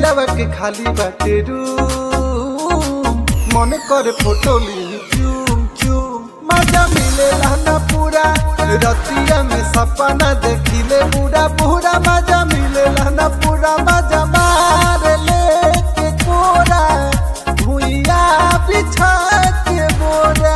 दिलवा के खाली बाटे रूम मन करे फोटो ली चूम चूम मजा मिलेला ना पूरा रतिया में सपना देखिले पूरा पूरा मजा मिलेला ना पूरा मजा मार लेके कोरा भुइया बिछा के बोरा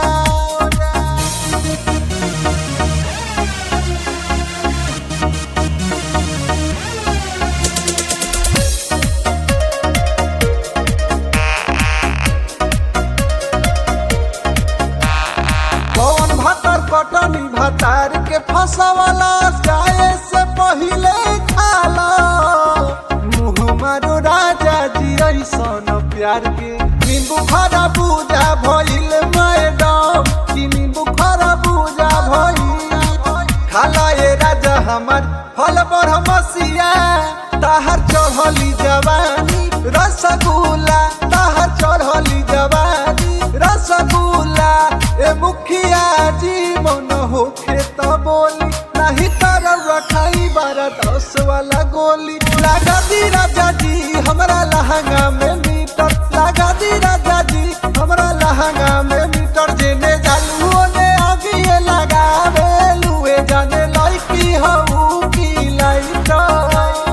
कटनी भतार के फसवाला जाए से पहिले खाला मुँह मारो राजा जी ऐसन प्यार के नींबू खरा पूजा भइल मैडम कि नींबू खरा पूजा भइल खाला ये राजा हमार फल पर मसिया ताहर चढ़ली जवानी रसगुल्ला ताहर चढ़ली जवानी रसगुल्ला ए मुखिया जी मन होखे त बोली नहीं तरह खाई 12-10 वाला गोली लगा दी राजा जी हमरा लहंगा में मीटर लगा दी राजा जी हमरा लहंगा में मीटर जेने जालू ने आगे लगावे लुए जाने लड़की हऊ की लाइटर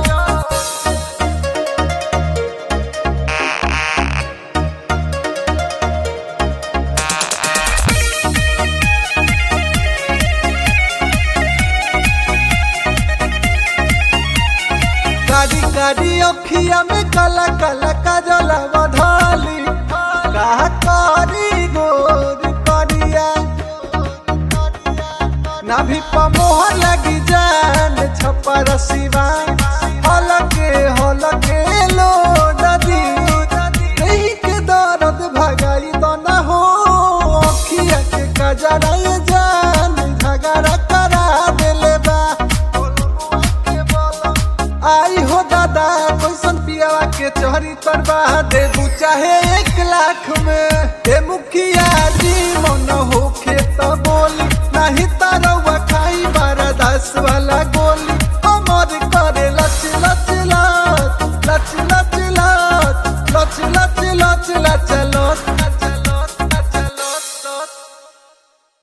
कारी कारी अखिया में काला काला काजल बधाली का करी गोर करिया नाभि पर मोहर लगी जान छपर सिवान हलके लो नदी नहीं के दर्द भगाई तो न हो अखिया के कजरा जान झगड़ा करा देले बा आई हो दादा कैसन पियावा के चोरी तरबा दे चाहे 1 लाख में ए मुखिया जी मन होखे